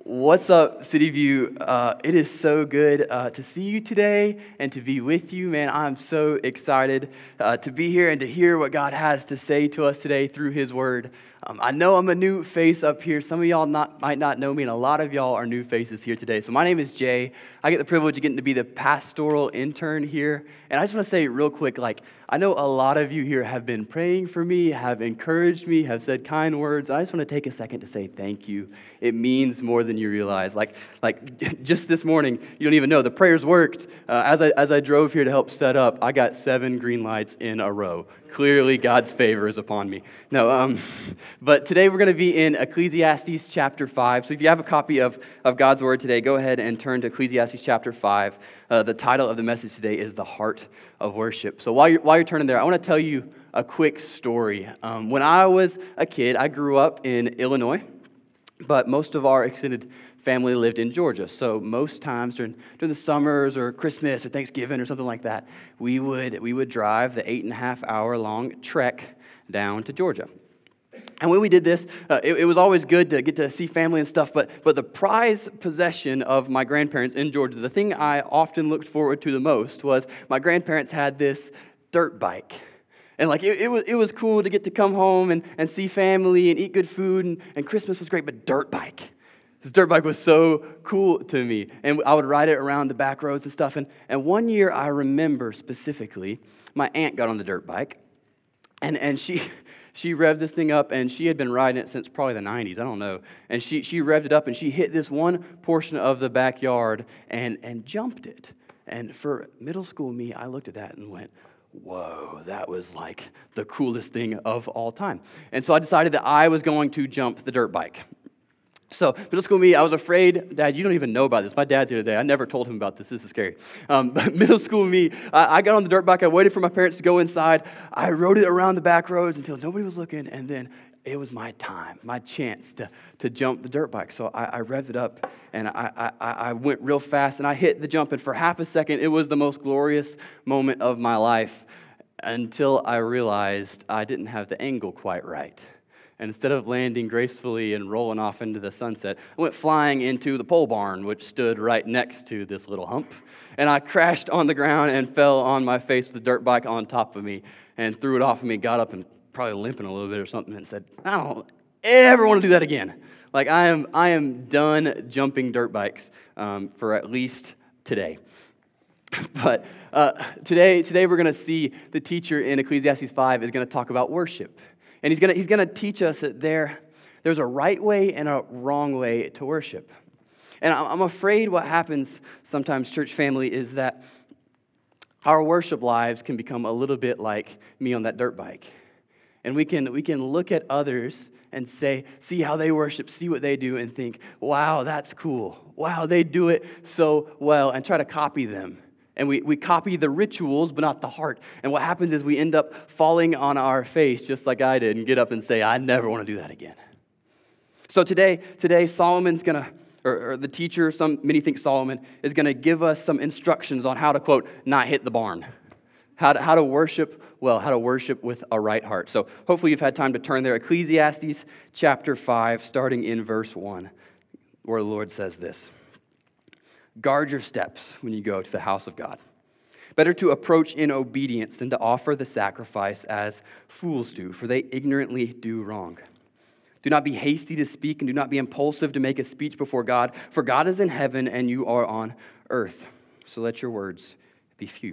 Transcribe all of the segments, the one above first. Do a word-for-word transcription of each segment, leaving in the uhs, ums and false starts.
What's up, City View? Uh, it is so good uh, to see you today and to be with you, man. I'm so excited uh, to be here and to hear what God has to say to us today through His Word. Um, I know I'm a new face up here. Some of y'all not, might not know me, and a lot of y'all are new faces here today. So my name is Jay. I get the privilege of getting to be the pastoral intern here. And I just want to say real quick, like, I know a lot of you here have been praying for me, have encouraged me, have said kind words. I just want to take a second to say thank you. It means more than you realize. Like, like just this morning, you don't even know, the prayers worked. Uh, as I as I drove here to help set up, I got seven green lights in a row. Clearly, God's favor is upon me. No, um, but today we're going to be in Ecclesiastes chapter five. So if you have a copy of, of God's Word today, go ahead and turn to Ecclesiastes chapter five. Uh, the title of the message today is The Heart of Worship. So while you're, while you're turning there, I want to tell you a quick story. Um, when I was a kid, I grew up in Illinois, but most of our extended family lived in Georgia. So most times during, during the summers or Christmas or Thanksgiving or something like that, we would we would drive the eight and a half hour long trek down to Georgia. And when we did this, uh, it, it was always good to get to see family and stuff, but but the prized possession of my grandparents in Georgia, the thing I often looked forward to the most was my grandparents had this dirt bike. And like it, it was it was cool to get to come home and, and see family and eat good food, and, and Christmas was great, but dirt bike. This dirt bike was so cool to me. And I would ride it around the back roads and stuff. And, and one year I remember specifically, my aunt got on the dirt bike, and, and she she revved this thing up, and she had been riding it since probably the nineties, I don't know. And she she revved it up, and she hit this one portion of the backyard and, and jumped it. And for middle school me, I looked at that and went, whoa, that was like the coolest thing of all time. And so I decided that I was going to jump the dirt bike. So middle school me, I was afraid. Dad, you don't even know about this. My dad's here today. I never told him about this. This is scary. Um, but middle school me, I, I got on the dirt bike. I waited for my parents to go inside. I rode it around the back roads until nobody was looking, and then it was my time, my chance to, to jump the dirt bike. So I, I revved it up, and I, I, I went real fast, and I hit the jump, and for half a second, it was the most glorious moment of my life until I realized I didn't have the angle quite right. And instead of landing gracefully and rolling off into the sunset, I went flying into the pole barn, which stood right next to this little hump. And I crashed on the ground and fell on my face with the dirt bike on top of me and threw it off of me, got up and probably limping a little bit or something, and said, I don't ever want to do that again. Like, I am I am done jumping dirt bikes um, for at least today. But uh, today, today we're going to see the teacher in Ecclesiastes five is going to talk about worship. And he's going to he's going to teach us that there, there's a right way and a wrong way to worship. And I'm afraid what happens sometimes, church family, is that our worship lives can become a little bit like me on that dirt bike. And we can we can look at others and say, see how they worship, see what they do, and think, wow, that's cool. Wow, they do it so well, and try to copy them. And we, we copy the rituals, but not the heart. And what happens is we end up falling on our face, just like I did, and get up and say, I never want to do that again. So today, today Solomon's going to, or, or the teacher, some many think Solomon, is going to give us some instructions on how to, quote, not hit the barn. How to, how to worship well, how to worship with a right heart. So hopefully you've had time to turn there. Ecclesiastes chapter five, starting in verse one, where the Lord says this. Guard your steps when you go to the house of God. Better to approach in obedience than to offer the sacrifice as fools do, for they ignorantly do wrong. Do not be hasty to speak, and do not be impulsive to make a speech before God, for God is in heaven and you are on earth. So let your words be few.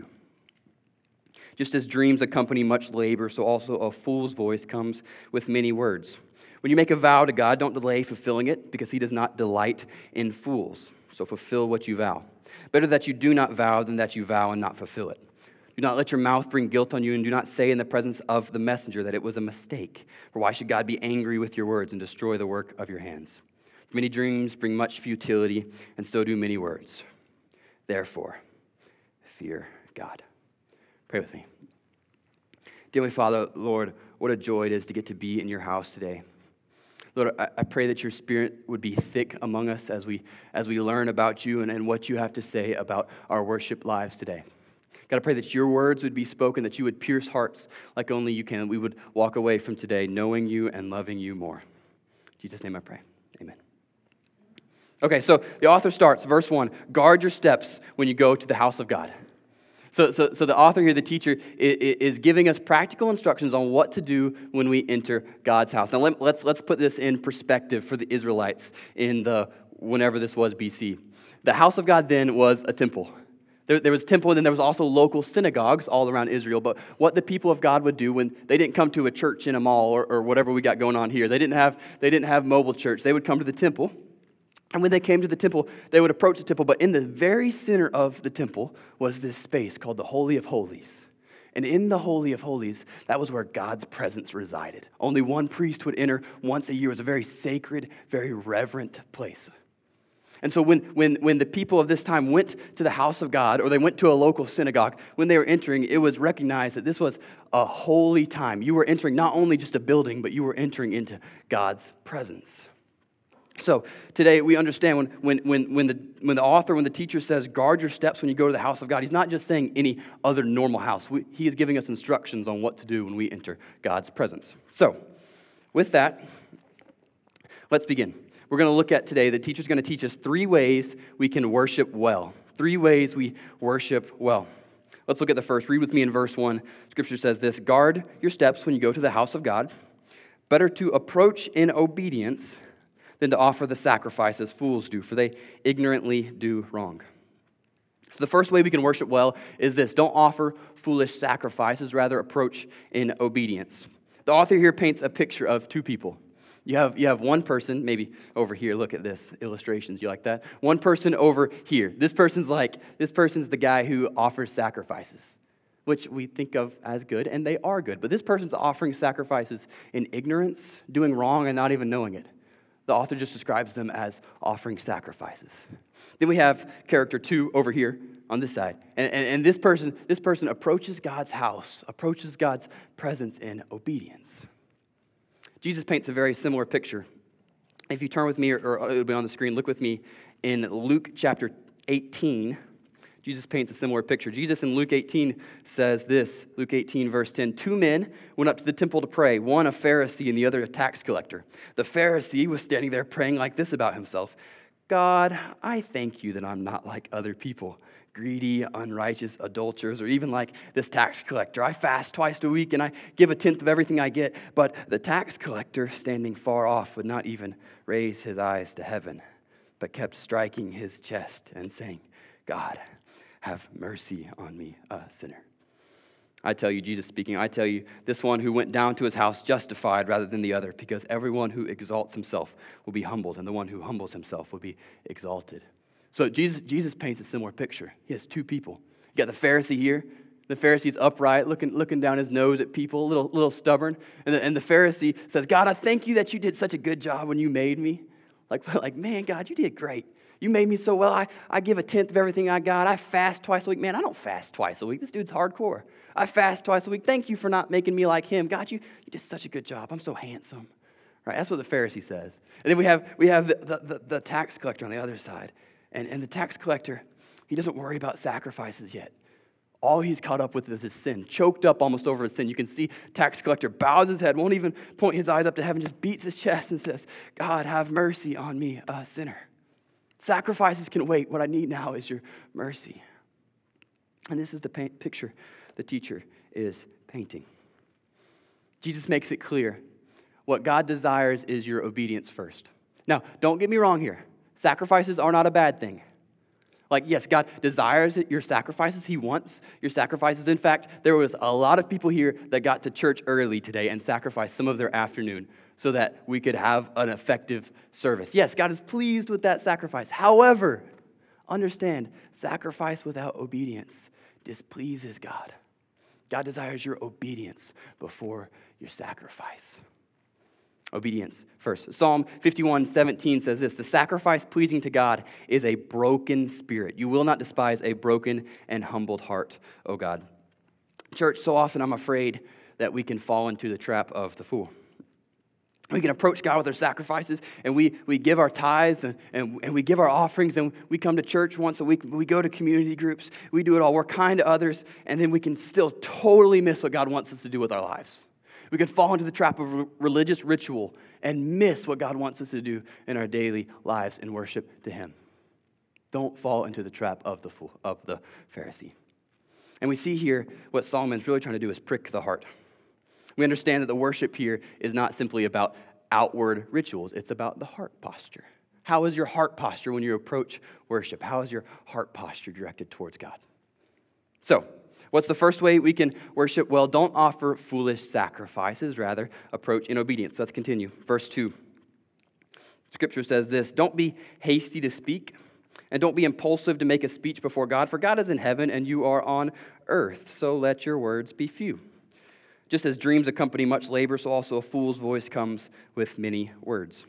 Just as dreams accompany much labor, so also a fool's voice comes with many words. When you make a vow to God, don't delay fulfilling it, because he does not delight in fools. So fulfill what you vow. Better that you do not vow than that you vow and not fulfill it. Do not let your mouth bring guilt on you, and do not say in the presence of the messenger that it was a mistake. For why should God be angry with your words and destroy the work of your hands? Many dreams bring much futility, and so do many words. Therefore, fear God. Pray with me. Dear Father, Lord, what a joy it is to get to be in your house today. Lord, I pray that your Spirit would be thick among us as we as we learn about you and, and what you have to say about our worship lives today. God, I pray that your words would be spoken, that you would pierce hearts like only you can, that we would walk away from today knowing you and loving you more. In Jesus' name I pray. Amen. Okay, so the author starts, verse one, guard your steps when you go to the house of God. So, so, so the author here, the teacher, is giving us practical instructions on what to do when we enter God's house. Now, let, let's, let's put this in perspective for the Israelites in the, whenever this was B C. The house of God then was a temple. There, there was a temple, and then there was also local synagogues all around Israel. But what the people of God would do when they didn't come to a church in a mall or, or whatever we got going on here, they didn't have they didn't have mobile church. They would come to the temple, and when they came to the temple, they would approach the temple. But in the very center of the temple was this space called the Holy of Holies. And in the Holy of Holies, that was where God's presence resided. Only one priest would enter once a year. It was a very sacred, very reverent place. And so when, when, when the people of this time went to the house of God, or they went to a local synagogue, when they were entering, it was recognized that this was a holy time. You were entering not only just a building, but you were entering into God's presence. So today we understand when, when, when, when, the, when the author, when the teacher says, guard your steps when you go to the house of God, he's not just saying any other normal house. We, he is giving us instructions on what to do when we enter God's presence. So with that, let's begin. We're going to look at today, the teacher's going to teach us three ways we can worship well. Three ways we worship well. Let's look at the first. Read with me in verse one. Scripture says this, guard your steps when you go to the house of God. Better to approach in obedience than to offer the sacrifice as fools do, for they ignorantly do wrong. So the first way we can worship well is this, don't offer foolish sacrifices, rather approach in obedience. The author here paints a picture of two people. You have, you have one person, maybe over here, look at this, illustrations, you like that? One person over here. This person's like, this person's the guy who offers sacrifices, which we think of as good, and they are good. But this person's offering sacrifices in ignorance, doing wrong, and not even knowing it. The author just describes them as offering sacrifices. Then we have character two over here on this side. And, and, and this person, this person approaches God's house, approaches God's presence in obedience. Jesus paints a very similar picture. If you turn with me, or, or it'll be on the screen, look with me in Luke chapter eighteen. Jesus paints a similar picture. Jesus in Luke eighteen says this, Luke eighteen verse ten, two men went up to the temple to pray, one a Pharisee and the other a tax collector. The Pharisee was standing there praying like this about himself, God, I thank you that I'm not like other people, greedy, unrighteous, adulterers, or even like this tax collector. I fast twice a week and I give a tenth of everything I get. But the tax collector, standing far off, would not even raise his eyes to heaven, but kept striking his chest and saying, God, have mercy on me, a sinner. I tell you, Jesus speaking, I tell you, this one who went down to his house justified rather than the other, because everyone who exalts himself will be humbled, and the one who humbles himself will be exalted. So Jesus, Jesus paints a similar picture. He has two people. You got the Pharisee here. The Pharisee's upright, looking, looking down his nose at people, a little, little stubborn. And the, and the Pharisee says, God, I thank you that you did such a good job when you made me. Like, like man, God, you did great. You made me so well. I, I give a tenth of everything I got. I fast twice a week. Man, I don't fast twice a week. This dude's hardcore. I fast twice a week. Thank you for not making me like him. God, you, you did such a good job. I'm so handsome. Right? That's what the Pharisee says. And then we have we have the, the, the tax collector on the other side. And, and the tax collector, he doesn't worry about sacrifices yet. All he's caught up with is his sin, choked up almost over his sin. You can see tax collector bows his head, won't even point his eyes up to heaven, just beats his chest and says, God, have mercy on me, a sinner. Sacrifices can wait. What I need now is your mercy. And this is the paint picture the teacher is painting. Jesus makes it clear. What God desires is your obedience first. Now, don't get me wrong here. Sacrifices are not a bad thing. Like, yes, God desires your sacrifices. He wants your sacrifices. In fact, there was a lot of people here that got to church early today and sacrificed some of their afternoon so that we could have an effective service. Yes, God is pleased with that sacrifice. However, understand, sacrifice without obedience displeases God. God desires your obedience before your sacrifice. Obedience first. Psalm fifty-one seventeen says this, the sacrifice pleasing to God is a broken spirit. You will not despise a broken and humbled heart, O God. Church, so often I'm afraid that we can fall into the trap of the fool. We can approach God with our sacrifices, and we, we give our tithes, and, and, and we give our offerings, and we come to church once a week. We go to community groups. We do it all. We're kind to others, and then we can still totally miss what God wants us to do with our lives. We can fall into the trap of re- religious ritual and miss what God wants us to do in our daily lives in worship to him. Don't fall into the trap of the fool, of the Pharisee. And we see here what Solomon's really trying to do is prick the heart. We understand that the worship here is not simply about outward rituals. It's about the heart posture. How is your heart posture when you approach worship? How is your heart posture directed towards God? So, what's the first way we can worship? Well, don't offer foolish sacrifices. Rather, approach in obedience. Let's continue. Verse two. Scripture says this, don't be hasty to speak, and don't be impulsive to make a speech before God, for God is in heaven and you are on earth, so let your words be few. Just as dreams accompany much labor, so also a fool's voice comes with many words.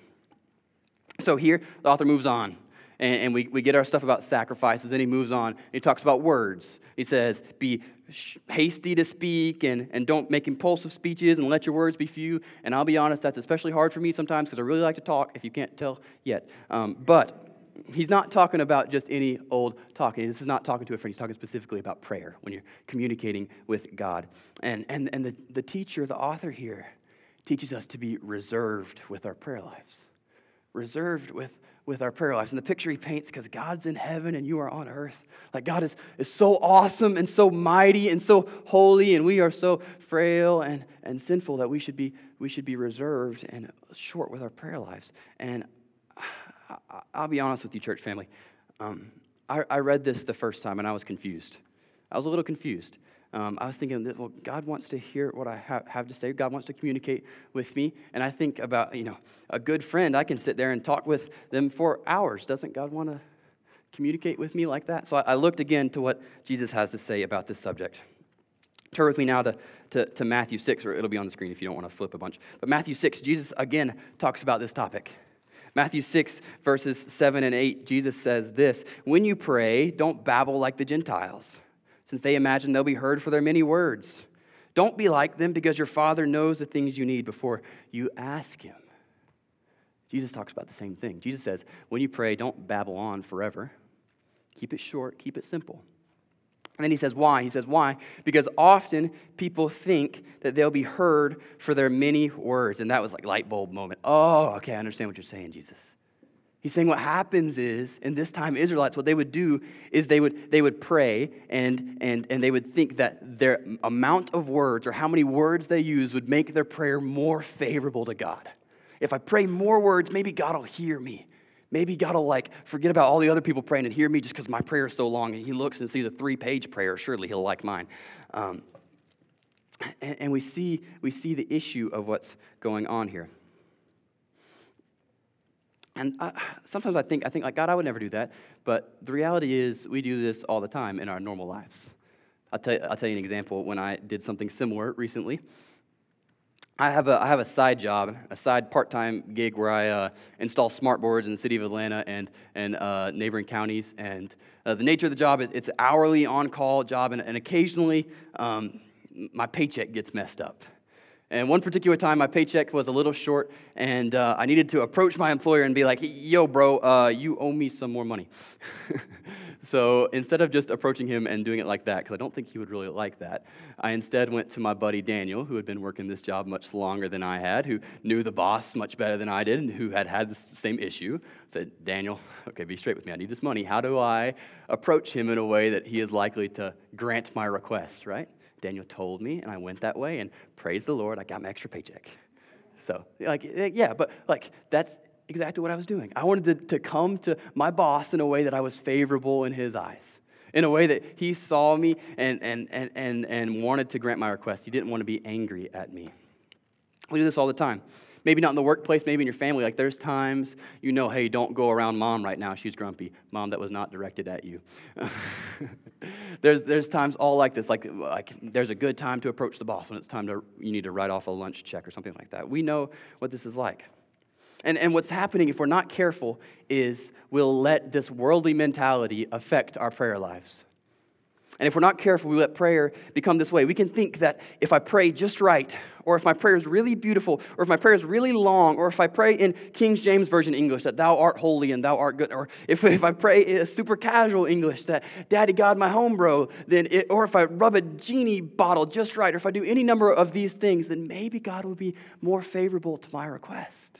So here, the author moves on, and, and we, we get our stuff about sacrifices, then he moves on, and he talks about words. He says, be hasty to speak, and, and don't make impulsive speeches, and let your words be few. And I'll be honest, that's especially hard for me sometimes, because I really like to talk, if you can't tell yet. Um, but he's not talking about just any old talking. This is not talking to a friend. He's talking specifically about prayer, when you're communicating with God. And, and, and the, the teacher, the author here, teaches us to be reserved with our prayer lives. Reserved with, with our prayer lives. And the picture he paints, because God's in heaven and you are on earth. Like God is, is so awesome and so mighty and so holy, and we are so frail and, and sinful that we should be we should be reserved and short with our prayer lives. And I, I'll be honest with you, church family. Um, I, I read this the first time and I was confused. I was a little confused. Um, I was thinking that, well, God wants to hear what I ha- have to say. God wants to communicate with me. And I think about, you know, a good friend, I can sit there and talk with them for hours. Doesn't God want to communicate with me like that? So I, I looked again to what Jesus has to say about this subject. Turn with me now to, to, to Matthew six, or it'll be on the screen if you don't want to flip a bunch. But Matthew six, Jesus again talks about this topic. Matthew six, verses seven and eight, Jesus says this, when you pray, don't babble like the Gentiles, since they imagine they'll be heard for their many words. Don't be like them, because your Father knows the things you need before you ask him. Jesus talks about the same thing. Jesus says, when you pray, don't babble on forever. Keep it short, keep it simple. And then he says, why? He says, why? Because often people think that they'll be heard for their many words. And that was like light bulb moment. Oh, okay, I understand what you're saying, Jesus. He's saying what happens is, in this time, Israelites, what they would do is they would they would pray and, and, and they would think that their amount of words or how many words they use would make their prayer more favorable to God. If I pray more words, maybe God will hear me. Maybe God will like forget about all the other people praying and hear me just because my prayer is so long. And he looks and sees a three-page prayer. Surely he'll like mine. Um, and, and we see we see the issue of what's going on here. And I, sometimes I think, I think like, God, I would never do that. But the reality is we do this all the time in our normal lives. I'll tell you, I'll tell you an example when I did something similar recently. I have a I have a side job, a side part-time gig where I uh, install smart boards in the city of Atlanta and and uh, neighboring counties. And uh, the nature of the job, it's an hourly on-call job, and, and occasionally um, my paycheck gets messed up. And one particular time, my paycheck was a little short, and uh, I needed to approach my employer and be like, yo, bro, uh, you owe me some more money. So instead of just approaching him and doing it like that, because I don't think he would really like that, I instead went to my buddy Daniel, who had been working this job much longer than I had, who knew the boss much better than I did, and who had had the same issue. I said, Daniel, okay, be straight with me. I need this money. How do I approach him in a way that he is likely to grant my request, right? Daniel told me, and I went that way, and praise the Lord, I got my extra paycheck. So, like, yeah, but, like, that's exactly what I was doing. I wanted to, to come to my boss in a way that I was favorable in his eyes, in a way that he saw me and, and, and, and, and wanted to grant my request. He didn't want to be angry at me. We do this all the time. Maybe not in the workplace, maybe in your family. Like there's times you know, hey, don't go around mom right now. She's grumpy. Mom, that was not directed at you. there's there's times all like this. Like, like there's a good time to approach the boss when it's time to you need to write off a lunch check or something like that. We know what this is like. And, and what's happening, if we're not careful, is we'll let this worldly mentality affect our prayer lives. And if we're not careful, we let prayer become this way. We can think that if I pray just right, or if my prayer is really beautiful, or if my prayer is really long, or if I pray in King James Version English that thou art holy and thou art good, or if, if I pray in super casual English that Daddy God my home bro, then it, or if I rub a genie bottle just right, or if I do any number of these things, then maybe God will be more favorable to my request.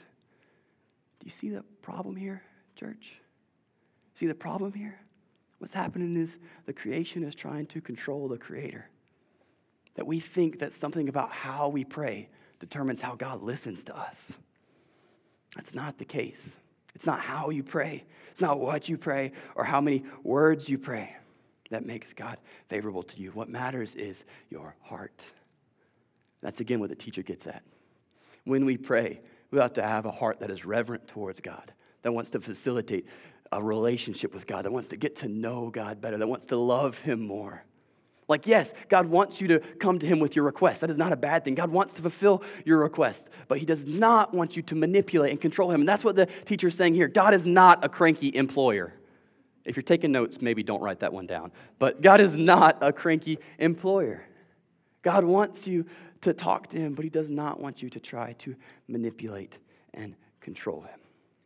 Do you see the problem here, church? See the problem here? What's happening is the creation is trying to control the creator. That we think that something about how we pray determines how God listens to us. That's not the case. It's not how you pray. It's not what you pray or how many words you pray that makes God favorable to you. What matters is your heart. That's again what the teacher gets at. When we pray, we have to have a heart that is reverent towards God, that wants to facilitate a relationship with God, that wants to get to know God better, that wants to love him more. Like, yes, God wants you to come to him with your request. That is not a bad thing. God wants to fulfill your request, but he does not want you to manipulate and control him. And that's what the teacher is saying here. God is not a cranky employer. If you're taking notes, maybe don't write that one down. But God is not a cranky employer. God wants you to talk to him, but he does not want you to try to manipulate and control him.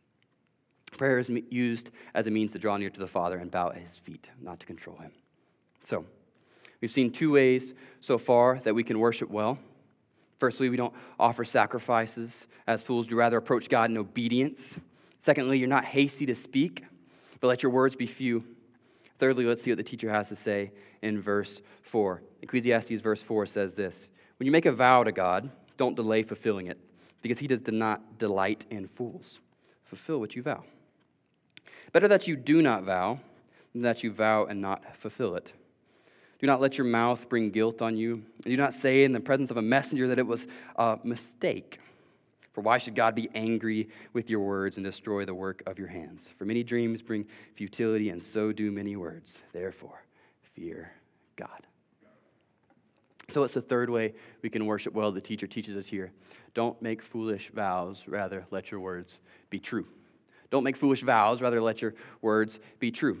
Prayer is used as a means to draw near to the Father and bow at his feet, not to control him. So, we've seen two ways so far that we can worship well. Firstly, we don't offer sacrifices as fools do, rather approach God in obedience. Secondly, you're not hasty to speak, but let your words be few. Thirdly, let's see what the teacher has to say in verse four. Ecclesiastes verse four says this: when you make a vow to God, don't delay fulfilling it, because he does not delight in fools. Fulfill what you vow. Better that you do not vow than that you vow and not fulfill it. Do not let your mouth bring guilt on you. And do not say in the presence of a messenger that it was a mistake. For why should God be angry with your words and destroy the work of your hands? For many dreams bring futility, and so do many words. Therefore, fear God. So it's the third way we can worship well. The teacher teaches us here. Don't make foolish vows, rather let your words be true. Don't make foolish vows, rather let your words be true.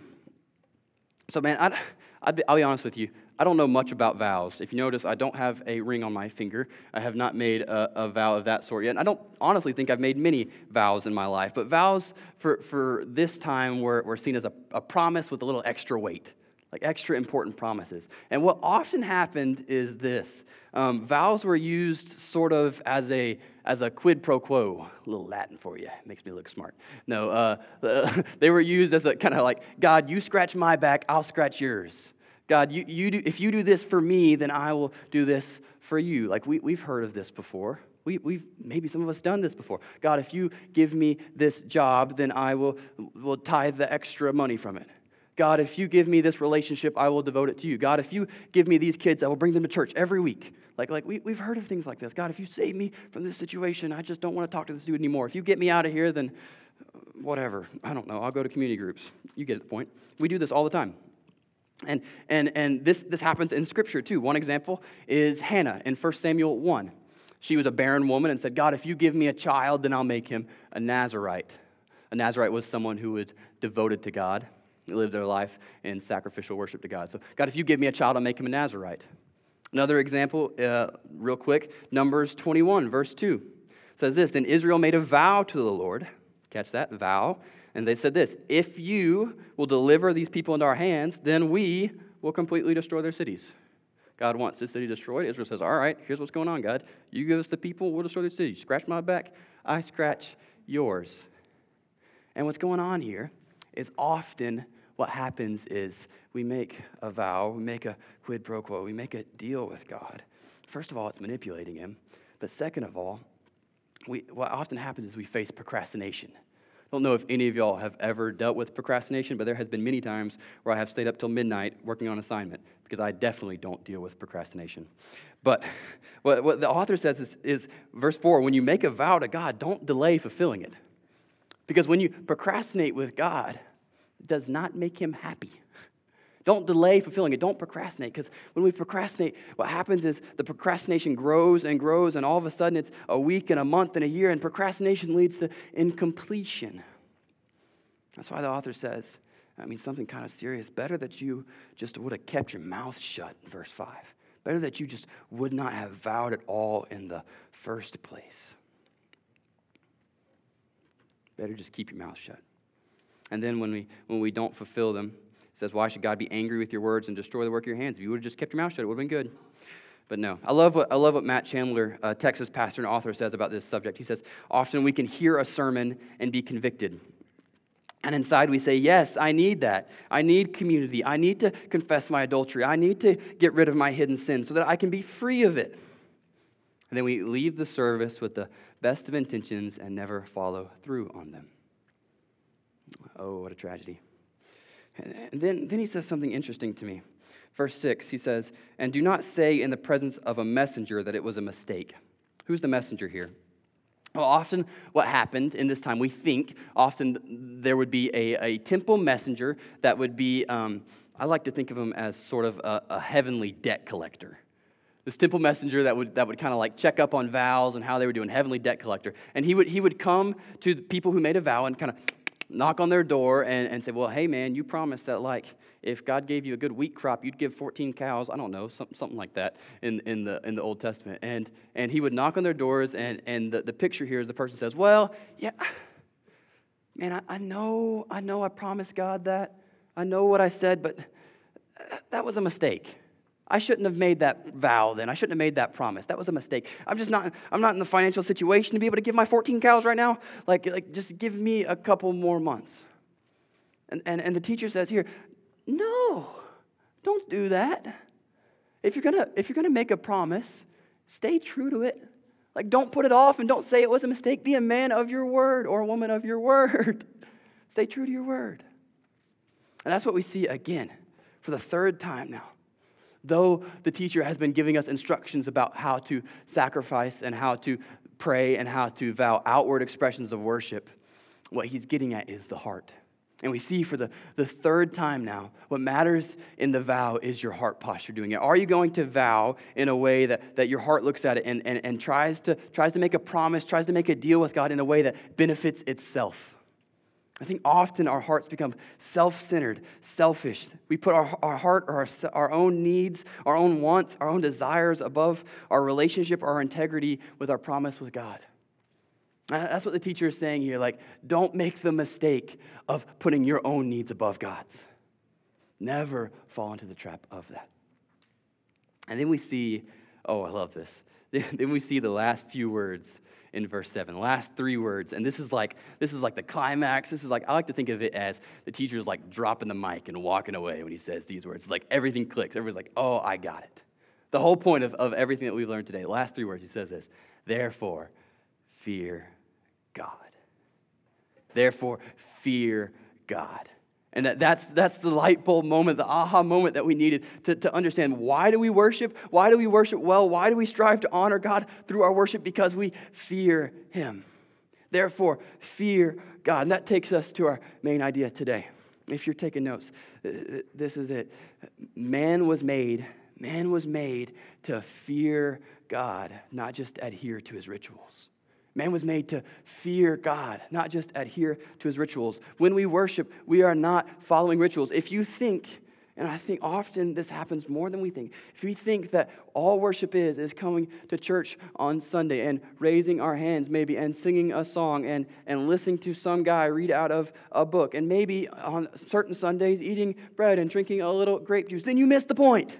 So man, I, I'd be, I'll be honest with you. I don't know much about vows. If you notice, I don't have a ring on my finger. I have not made a, a vow of that sort yet. And I don't honestly think I've made many vows in my life. But vows for, for this time were, were seen as a, a promise with a little extra weight, like extra important promises. And what often happened is this. Um, vows were used sort of as a as a quid pro quo. A little Latin for you. Makes me look smart. No, uh, uh, they were used as a kind of like, God, you scratch my back, I'll scratch yours. God, you, you do, if you do this for me, then I will do this for you. Like we, we've heard of this before. We, we've maybe some of us done this before. God, if you give me this job, then I will, will tithe the extra money from it. God, if you give me this relationship, I will devote it to you. God, if you give me these kids, I will bring them to church every week. Like, like we, we've heard of things like this. God, if you save me from this situation, I just don't want to talk to this dude anymore. If you get me out of here, then whatever. I don't know. I'll go to community groups. You get the point. We do this all the time. And and and this, this happens in Scripture, too. One example is Hannah in First Samuel one. She was a barren woman and said, God, if you give me a child, then I'll make him a Nazirite. A Nazirite was someone who was devoted to God. They lived their life in sacrificial worship to God. So, God, if you give me a child, I'll make him a Nazirite. Another example, uh, real quick, Numbers twenty-one, verse two, says this: Then Israel made a vow to the Lord. Catch that, vow. And they said this: if you will deliver these people into our hands, then we will completely destroy their cities. God wants this city destroyed. Israel says, all right, here's what's going on, God. You give us the people, we'll destroy their city. Scratch my back, I scratch yours. And what's going on here is often what happens is we make a vow, we make a quid pro quo, we make a deal with God. First of all, it's manipulating him. But second of all, we, what often happens is we face procrastination. I don't know if any of y'all have ever dealt with procrastination, but there has been many times where I have stayed up till midnight working on assignment because I definitely don't deal with procrastination. But what, what the author says is, is verse four, when you make a vow to God, don't delay fulfilling it. Because when you procrastinate with God, it does not make him happy. Don't delay fulfilling it. Don't procrastinate. Because when we procrastinate, what happens is the procrastination grows and grows, and all of a sudden it's a week and a month and a year, and procrastination leads to incompletion. That's why the author says, I mean, something kind of serious. Better that you just would have kept your mouth shut, in verse five. Better that you just would not have vowed at all in the first place. Better just keep your mouth shut. And then when we when we don't fulfill them, it says, why should God be angry with your words and destroy the work of your hands? If you would have just kept your mouth shut, it would have been good. But no. I love what I love what Matt Chandler, a Texas pastor and author, says about this subject. He says, often we can hear a sermon and be convicted. And inside we say, yes, I need that. I need community. I need to confess my adultery. I need to get rid of my hidden sin so that I can be free of it. And then we leave the service with the best of intentions and never follow through on them. Oh, what a tragedy. And then, then he says something interesting to me. Verse six, he says, and do not say in the presence of a messenger that it was a mistake. Who's the messenger here? Well, often what happened in this time, we think often there would be a, a temple messenger that would be, um, I like to think of him as sort of a, a heavenly debt collector. This temple messenger that would that would kind of like check up on vows and how they were doing, heavenly debt collector. And he would he would come to the people who made a vow and kind of knock on their door and, and say, well, hey, man, you promised that, like, if God gave you a good wheat crop, you'd give fourteen cows. I don't know, something, something like that in, in the in the Old Testament. And and he would knock on their doors, and, and the, the picture here is the person says, well, yeah, man, I, I know, I know I promised God that. I know what I said, but that was a mistake. I shouldn't have made that vow then. I shouldn't have made that promise. That was a mistake. I'm just not, I'm not in the financial situation to be able to give my fourteen cows right now. Like, like just give me a couple more months. And, and, and the teacher says here, no, don't do that. If you're gonna, if you're gonna make a promise, stay true to it. Like, don't put it off and don't say it was a mistake. Be a man of your word or a woman of your word. Stay true to your word. And that's what we see again for the third time now. Though the teacher has been giving us instructions about how to sacrifice and how to pray and how to vow outward expressions of worship, what he's getting at is the heart. And we see for the, the third time now, what matters in the vow is your heart posture doing it. Are you going to vow in a way that, that your heart looks at it and, and, and tries to, tries to make a promise, tries to make a deal with God in a way that benefits itself? I think often our hearts become self-centered, selfish. We put our, our heart or our, our own needs, our own wants, our own desires above our relationship, our integrity with our promise with God. That's what the teacher is saying here. Like, don't make the mistake of putting your own needs above God's. Never fall into the trap of that. And then we see, oh, I love this. Then we see the last few words in verse seven, last three words. And this is like this is like the climax. This is like, I like to think of it as the teacher is like dropping the mic and walking away when he says these words. It's like everything clicks. Everybody's like, oh, I got it. The whole point of, of everything that we've learned today, the last three words, he says this, therefore, fear God. Therefore, fear God. And that, that's, that's the light bulb moment, the aha moment that we needed to, to understand. Why do we worship? Why do we worship well? Why do we strive to honor God through our worship? Because we fear him. Therefore, fear God. And that takes us to our main idea today. If you're taking notes, this is it. Man was made, man was made to fear God, not just adhere to his rituals. Man was made to fear God, not just adhere to his rituals. When we worship, we are not following rituals. If you think, and I think often this happens more than we think, if we think that all worship is, is coming to church on Sunday and raising our hands maybe and singing a song and, and listening to some guy read out of a book and maybe on certain Sundays eating bread and drinking a little grape juice, then you missed the point.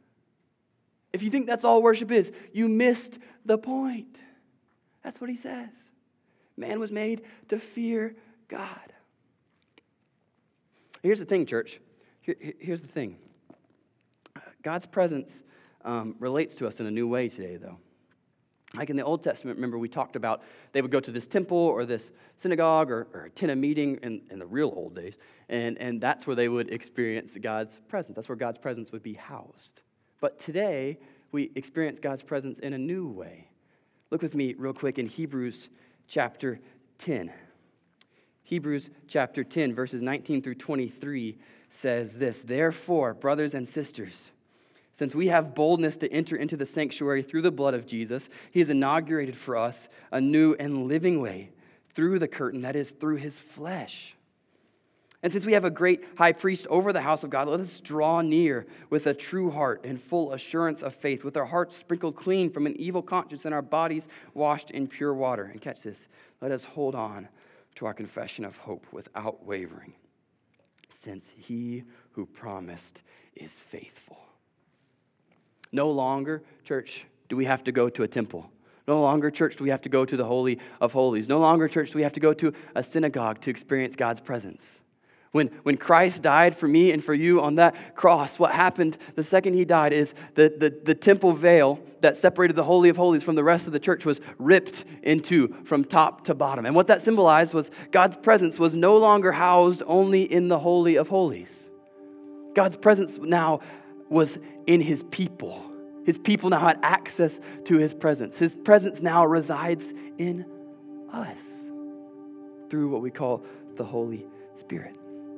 If you think that's all worship is, you missed the point. That's what he says. Man was made to fear God. Here's the thing, church. Here, here's the thing. God's presence um, relates to us in a new way today, though. Like in the Old Testament, remember we talked about they would go to this temple or this synagogue or, or attend a meeting in, in the real old days, and, and that's where they would experience God's presence. That's where God's presence would be housed. But today, we experience God's presence in a new way. Look with me real quick in Hebrews chapter ten. Hebrews chapter ten, verses nineteen through twenty-three says this, therefore, brothers and sisters, since we have boldness to enter into the sanctuary through the blood of Jesus, he has inaugurated for us a new and living way through the curtain, that is, through his flesh. And since we have a great high priest over the house of God, let us draw near with a true heart and full assurance of faith, with our hearts sprinkled clean from an evil conscience and our bodies washed in pure water. And catch this, let us hold on to our confession of hope without wavering, since he who promised is faithful. No longer, church, do we have to go to a temple. No longer, church, do we have to go to the Holy of Holies. No longer, church, do we have to go to a synagogue to experience God's presence. When, when Christ died for me and for you on that cross, what happened the second he died is the, the, the temple veil that separated the Holy of Holies from the rest of the church was ripped in two from top to bottom. And what that symbolized was God's presence was no longer housed only in the Holy of Holies. God's presence now was in his people. His people now had access to his presence. His presence now resides in us through what we call the Holy Spirit.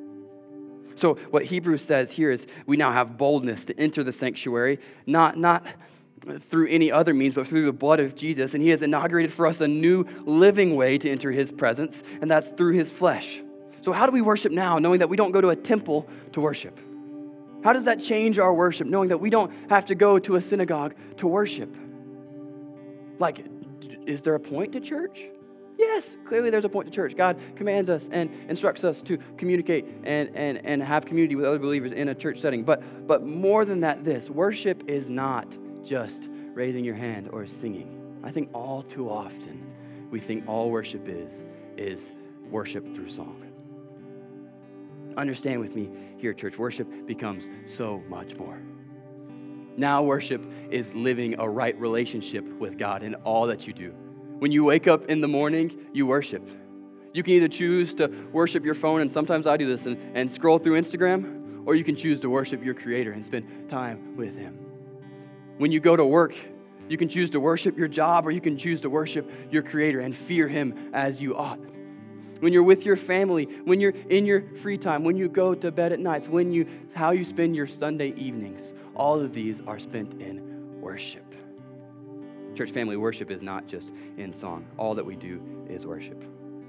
So what Hebrews says here is we now have boldness to enter the sanctuary, not, not through any other means, but through the blood of Jesus. And he has inaugurated for us a new living way to enter his presence, and that's through his flesh. So how do we worship now, knowing that we don't go to a temple to worship? How does that change our worship, knowing that we don't have to go to a synagogue to worship? Like, is there a point to church? Yes, clearly there's a point to church. God commands us and instructs us to communicate and, and, and have community with other believers in a church setting. But, but more than that, this, worship is not just raising your hand or singing. I think all too often we think all worship is, is worship through song. Understand with me here, church, worship becomes so much more. Now worship is living a right relationship with God in all that you do. When you wake up in the morning, you worship. You can either choose to worship your phone, and sometimes I do this, and, and scroll through Instagram, or you can choose to worship your Creator and spend time with him. When you go to work, you can choose to worship your job, or you can choose to worship your Creator and fear him as you ought. When you're with your family, when you're in your free time, when you go to bed at nights, when you how you spend your Sunday evenings, all of these are spent in worship. Church family, worship is not just in song. All that we do is worship.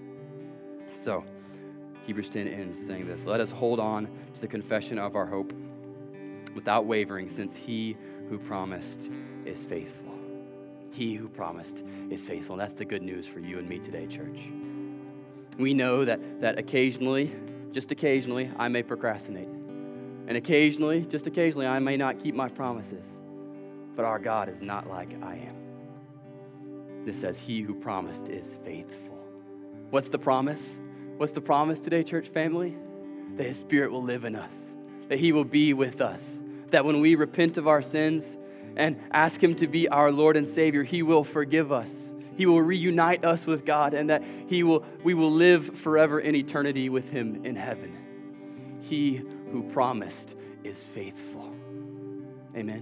So, Hebrews ten ends saying this, let us hold on to the confession of our hope without wavering, since he who promised is faithful. He who promised is faithful. And that's the good news for you and me today, church. We know that, that occasionally, just occasionally, I may procrastinate. And occasionally, just occasionally, I may not keep my promises. But our God is not like I am. This says, he who promised is faithful. What's the promise? What's the promise today, church family? That his Spirit will live in us. That he will be with us. That when we repent of our sins and ask him to be our Lord and Savior, he will forgive us. He will reunite us with God, and that he will, we will live forever in eternity with him in heaven. He who promised is faithful. Amen.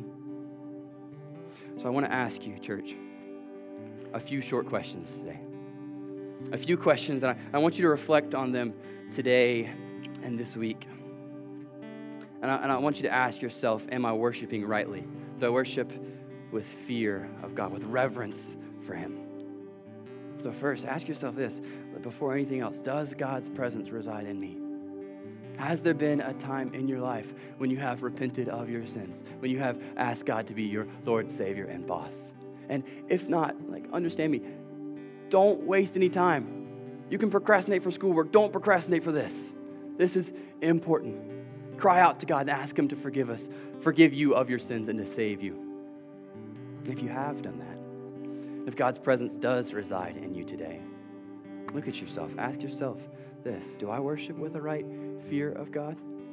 So I want to ask you, church, a few short questions today. A few questions, and I, I want you to reflect on them today and this week. And I, and I want you to ask yourself, am I worshiping rightly? Do I worship with fear of God, with reverence for him? So first, ask yourself this, but before anything else, does God's presence reside in me? Has there been a time in your life when you have repented of your sins, when you have asked God to be your Lord, Savior, and boss? And if not, like, understand me, don't waste any time. You can procrastinate for schoolwork. Don't procrastinate for this. This is important. Cry out to God and ask him to forgive us, forgive you of your sins and to save you. If you have done that, if God's presence does reside in you today, look at yourself. Ask yourself this, do I worship with a right fear of God?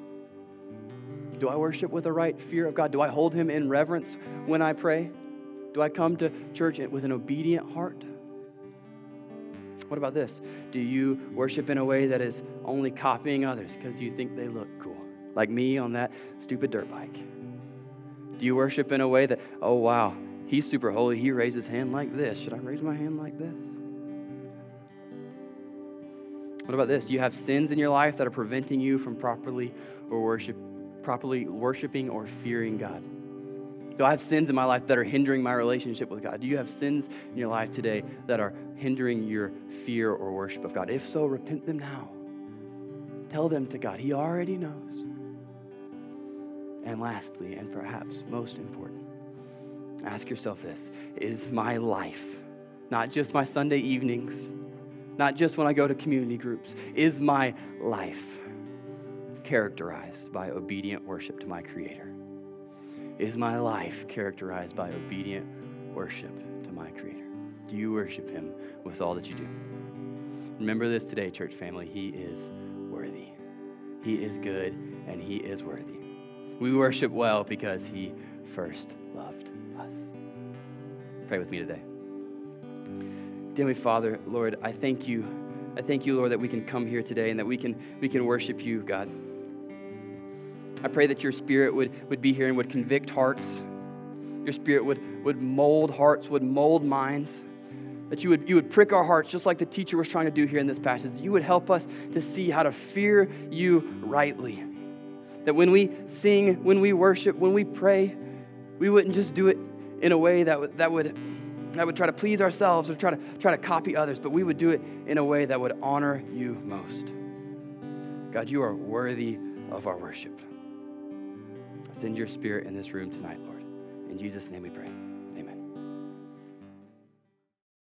Do I worship with a right fear of God? Do I hold him in reverence when I pray? Do I come to church with an obedient heart? What about this? Do you worship in a way that is only copying others because you think they look cool? Like me on that stupid dirt bike. Do you worship in a way that, oh wow, he's super holy, he raised his hand like this. Should I raise my hand like this? What about this? Do you have sins in your life that are preventing you from properly or worship, properly worshiping or fearing God? Do I have sins in my life that are hindering my relationship with God? Do you have sins in your life today that are hindering your fear or worship of God? If so, repent them now. Tell them to God. He already knows. And lastly, and perhaps most important, ask yourself this: is my life, not just my Sunday evenings, not just when I go to community groups, is my life characterized by obedient worship to my Creator? Is my life characterized by obedient worship to my Creator? Do you worship Him with all that you do? Remember this today, church family. He is worthy. He is good, and He is worthy. We worship well because He first loved us. Pray with me today. Dear Heavenly Father, Lord, I thank you. I thank you, Lord, that we can come here today and that we can we can worship you, God. I pray that your Spirit would, would be here and would convict hearts. Your Spirit would, would mold hearts, would mold minds. That you would, you would prick our hearts just like the teacher was trying to do here in this passage. You would help us to see how to fear you rightly. That when we sing, when we worship, when we pray, we wouldn't just do it in a way that would, that would, that would try to please ourselves or try to, try to copy others, but we would do it in a way that would honor you most. God, you are worthy of our worship. Send your Spirit in this room tonight, Lord. In Jesus' name we pray.